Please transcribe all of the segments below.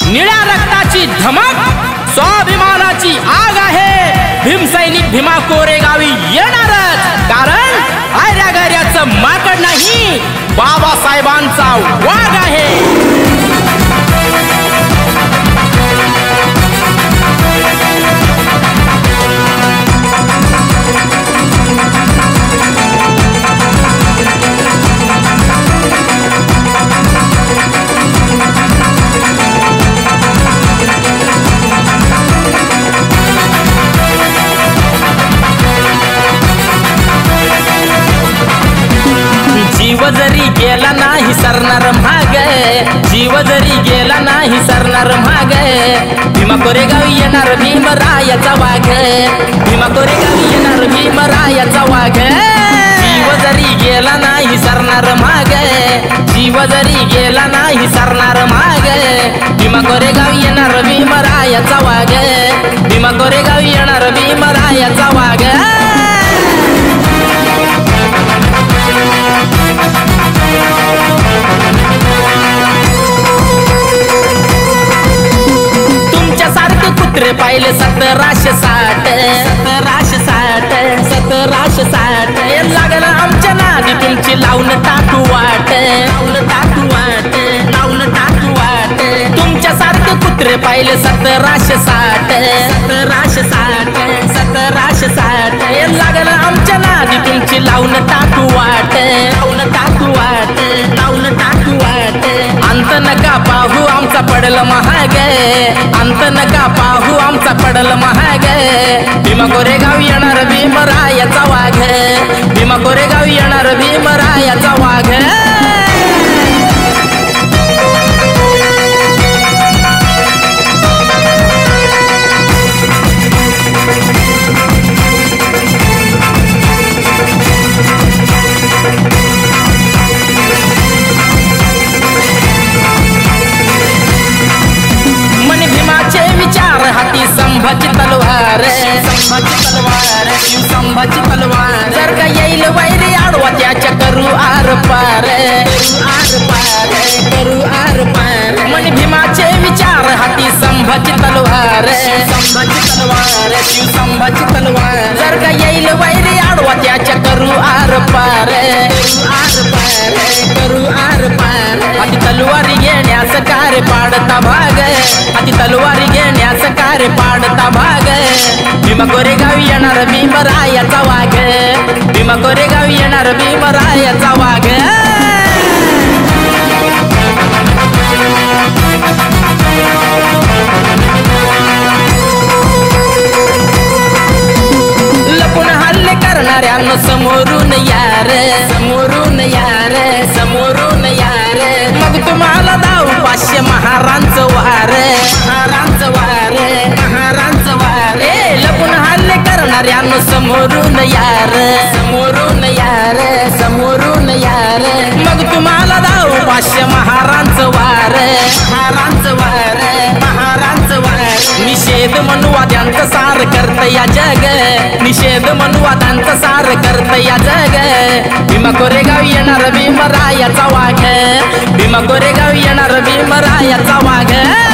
निळ्या रक्ताची धमक, स्वाभिमानाची आग आहे। भीमसैनिक भीमा कोरेगावी येणारच, कारण आर्यागर्याचं माकड नाही, बाबासाहेबांचा वाघ आहे। जीव जरी गेला नाही सरणार माग, जीव जरी गेला नाही सरणार माग। भीमा कोरेगावी येणार भीमरायाचा वाघ, भीमा कोरेगावी येणार भीमरायाचा वाघ। जीव जरी गेला नाही सरणार माग, जीव जरी गेला नाही सरणार माग। भीमा कोरेगावी येणार भीमरायाचा वाघ, भीमा कोरेगावी येणार भीमरायाचा वाघ। कुत्रे पाहिले 1760, 1760, 1760। लागलं आमच्या नादी तुमची लावून टाकू वाट, लावून टाकू वाट, लावून टाकू वाट। तुमच्यासारखे कुत्रे पाहिले 1760, 1760, 1760। लागलं आमच्या नादी तुमची लावून टाकू वाट, लावून टाकू वाट, लावून टाकू वाट। अंत नका पाहू आमचा पडल महाग, अंत नका पाहू आमचा पडल महाग। भीमा कोरेगावी येणार भीमरायाचा वाघ, भीमा कोरेगावी येणार भीमरायाचा वाघ। हाती संभाची तलवार, संभाची तलवार, शिव संभाची तलवार। जर का येईल वैरी आडवा त्याच्या करू आर पार, आर पार, करू आर पार। मन भीमाचे विचार हाती संभाची तलवार, संभाची तलवार, शिव संभाची तलवार। जर का येईल वैरी आडवा त्याच्या करू आर पार, आर पार, करू आर पार। हाती तलवारी घेण्यास कार्य पाडता भाग, हाती तलवारी घेण्यास कार्य पाडता भाग। भीमा कोरेगावी येणार भीमरायाचा वाघ, भीमा कोरेगावी येणार भीमरायाचा वाघ। लपून हल्ले करणाऱ्यांना समोरून यार, समोरून यार, समोरून यार। मग तुम्हाला दाऊ 500 महारांचं वार, महारांचं वार, महारांचं वार। लपून हल्ले करणाऱ्यांना समोरून यार, समोरून यार, समोरून यार। मग तुम्हाला दाऊ 500 महारांचं वार, महारांचं वार, महारांचं वार। निषेध मनुवाद्यांचं सार करत या जग, निषेध मनुवाद्यांचं सार करत या जग। भीमा कोरेगावी येणार भीमरायाचा वाघ, भीमा कोरेगावी येणार भीमरायाचा वाघ।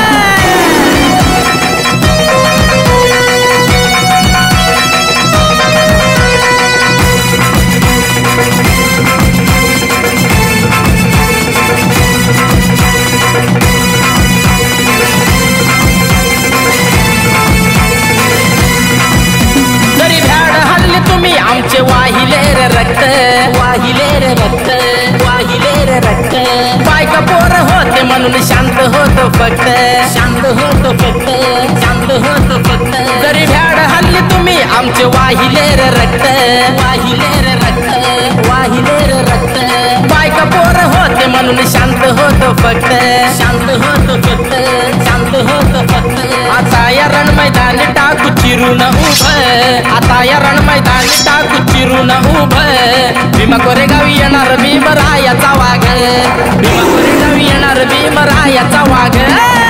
आमचे वाहिले रे रक्त, वाहिले रे रक्त, वाहिले रे रक्त। बायका पोर होते म्हणून शांत होतो फक्त, शांत होतो फक्त, शांत होतो फक्त। जरी भ्याड हल्ली तुम्ही आमचे वाहिले रे रक्त, वाहिले रे रक्त, वाहिले रे रक्त। बायका पोर होते म्हणून शांत होतो फक्त, शांत होतो फक्त, शांत होतो फक्त। आता या रण मैदान टाकू चिरून उभं, आता या रण मैदान टाकू चिरून उभं। भीमा कोरेगावी येणार भीमरायाचा वाघ, भीमा कोरेगावी येणार भीमरायाचा वाघ।